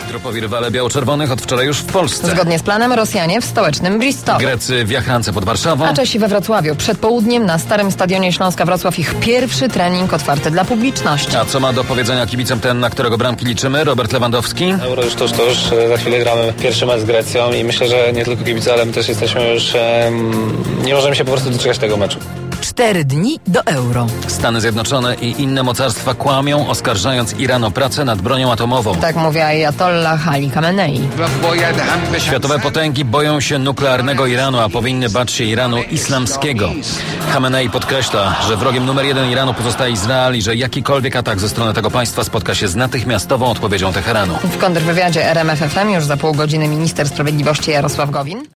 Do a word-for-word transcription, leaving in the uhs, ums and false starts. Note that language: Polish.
Grupowi rywale biało-czerwonych od wczoraj już w Polsce. Zgodnie z planem Rosjanie w stołecznym Bristolu. Grecy w Jachrance pod Warszawą. A Czesi we Wrocławiu. Przed południem na starym stadionie Śląska Wrocław ich pierwszy trening otwarty dla publiczności. A co ma do powiedzenia kibicom ten, na którego bramki liczymy? Robert Lewandowski. Euro już tuż, tuż. Za chwilę gramy pierwszy mecz z Grecją i myślę, że nie tylko kibice, ale my też jesteśmy już... Um, nie możemy się po prostu doczekać tego meczu. Cztery dni do Euro. Stany Zjednoczone i inne mocarstwa kłamią, oskarżając Iran o pracę nad bronią atomową. Tak mówi Ajatollah Ali Khamenei. Światowe potęgi boją się nuklearnego Iranu, a powinny bać się Iranu islamskiego. Khamenei podkreśla, że wrogiem numer jeden Iranu pozostaje Izrael i że jakikolwiek atak ze strony tego państwa spotka się z natychmiastową odpowiedzią Teheranu. W kontrwywiadzie R M F F M już za pół godziny minister sprawiedliwości Jarosław Gowin.